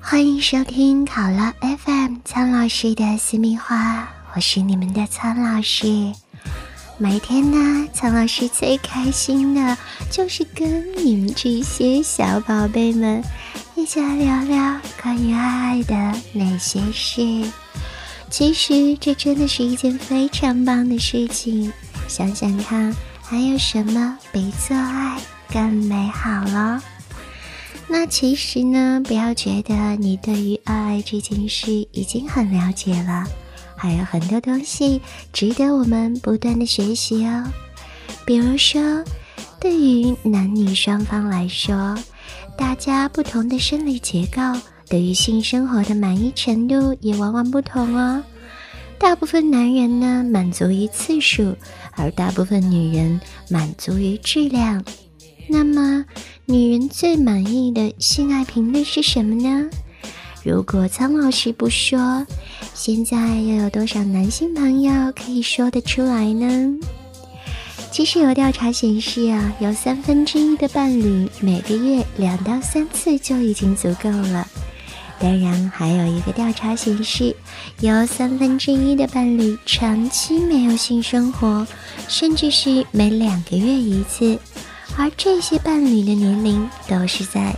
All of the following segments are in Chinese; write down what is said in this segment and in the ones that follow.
欢迎收听考拉 FM 苍老师的私密话，我是你们的苍老师。每天呢，苍老师最开心的就是跟你们这些小宝贝们一起来聊聊关于爱的那些事。其实这真的是一件非常棒的事情，想想看，还有什么比做爱更美好了？那其实呢，不要觉得你对于爱这件事已经很了解了，还有很多东西值得我们不断的学习哦。比如说，对于男女双方来说，大家不同的生理结构，对于性生活的满意程度也往往不同哦。大部分男人呢，满足于次数，而大部分女人满足于质量。那么女人最满意的性爱频率是什么呢？如果苍老师不说，现在又有多少男性朋友可以说得出来呢？其实有调查显示啊，有1/3的伴侣每个月2到3次就已经足够了。当然还有一个调查显示，有1/3的伴侣长期没有性生活，甚至是每2个月一次。而这些伴侣的年龄都是在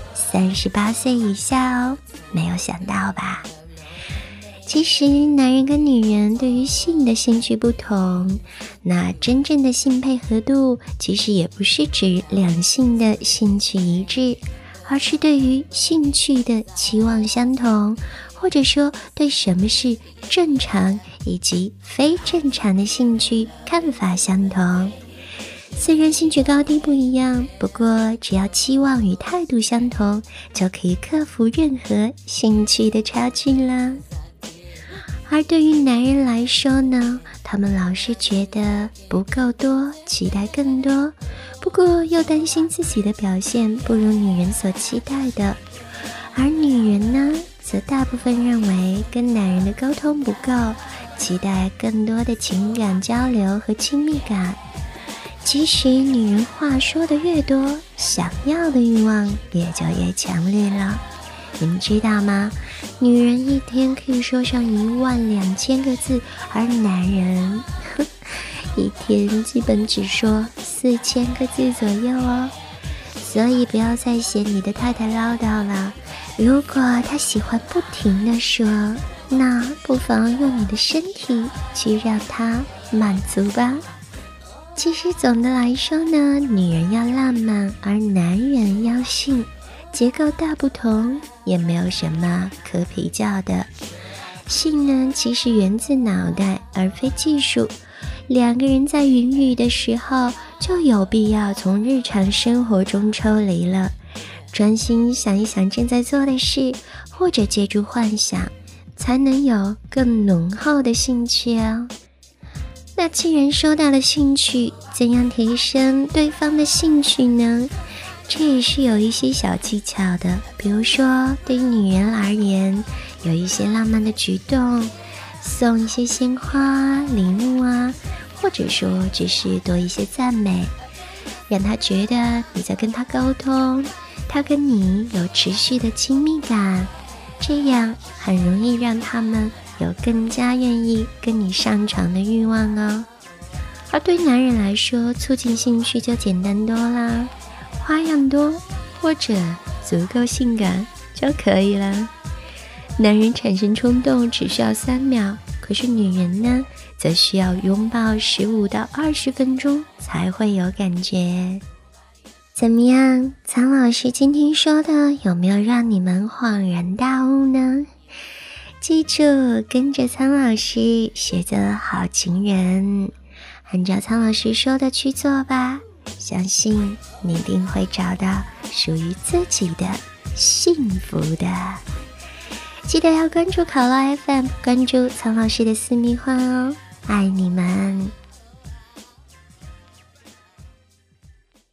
38岁以下哦，没有想到吧？其实男人跟女人对于性的兴趣不同，那真正的性配合度其实也不是指两性的兴趣一致，而是对于兴趣的期望相同，或者说对什么是正常以及非正常的兴趣看法相同。虽然兴趣高低不一样，不过只要期望与态度相同，就可以克服任何兴趣的差距啦。而对于男人来说呢，他们老是觉得不够多，期待更多，不过又担心自己的表现不如女人所期待的。而女人呢，则大部分认为跟男人的沟通不够，期待更多的情感交流和亲密感。其实女人话说的越多，想要的欲望也就越强烈了。你们知道吗？女人一天可以说上12000个字，而男人一天基本只说4000个字左右哦。所以不要再嫌你的太太唠叨了，如果她喜欢不停地说，那不妨用你的身体去让她满足吧。其实总的来说呢，女人要浪漫，而男人要性，结构大不同，也没有什么可比较的。性呢，其实源自脑袋，而非技术。两个人在云雨的时候，就有必要从日常生活中抽离了，专心想一想正在做的事，或者借助幻想，才能有更浓厚的兴趣哦。那既然说到了兴趣，怎样提升对方的兴趣呢？这也是有一些小技巧的。比如说，对于女人而言，有一些浪漫的举动，送一些鲜花、礼物啊，或者说只是多一些赞美，让她觉得你在跟她沟通，她跟你有持续的亲密感，这样很容易让他们有更加愿意跟你上床的欲望哦。而对男人来说，促进兴趣就简单多啦，花样多或者足够性感就可以了。男人产生冲动只需要3秒，可是女人呢，则需要拥抱15到20分钟才会有感觉。怎么样，苍老师今天说的有没有让你们恍然大悟呢？记住，跟着苍老师学做好情人，按照苍老师说的去做吧，相信你一定会找到属于自己的幸福的。记得要关注考拉 FM， 关注苍老师的私密话哦，爱你们。